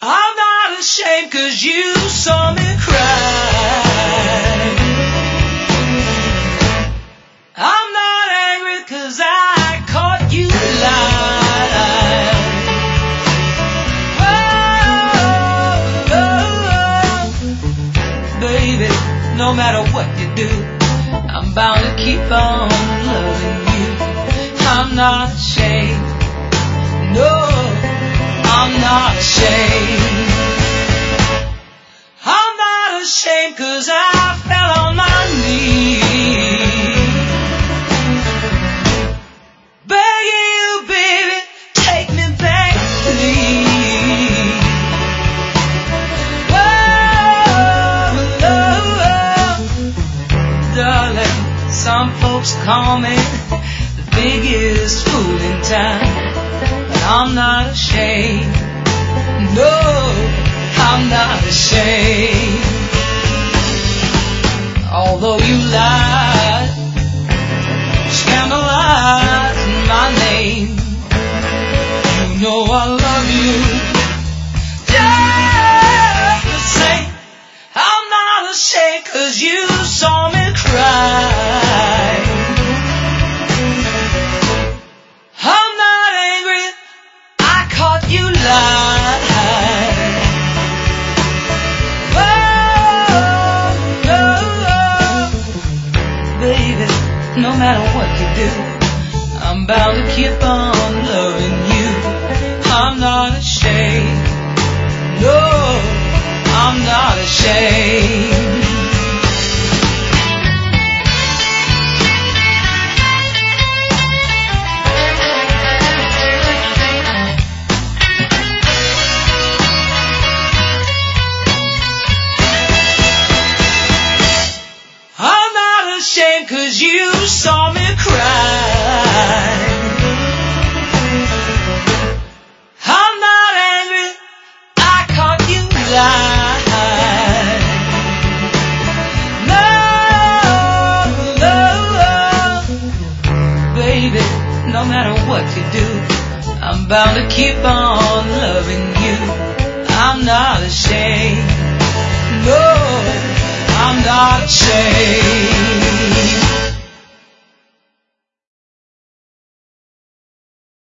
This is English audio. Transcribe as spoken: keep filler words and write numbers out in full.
I'm not ashamed 'cause you saw me cry. I'm not angry 'cause I caught you lying. Oh, oh, oh. Baby, no matter what you do, I'm bound to keep on loving you. I'm not ashamed. No, I'm not ashamed. I'm not ashamed 'cause I fell on my knees, begging you, baby, take me back, please. Oh, oh, oh. Darling, some folks call me the biggest fool in town. I'm not ashamed. No, I'm not ashamed. Although you lied, scandalized my name, you know I love you just the same. I'm not ashamed 'cause you saw me cry. I'm not angry, I caught you lying. Oh, oh, oh. Baby, no matter what you do, I'm bound to keep on loving you. I'm not ashamed. No, I'm not ashamed. Ashamed 'cause you saw me cry. I'm not angry, I caught you lying. No, no, no. Baby, no matter what you do, I'm bound to keep on loving you. I'm not ashamed. No, I'm not ashamed.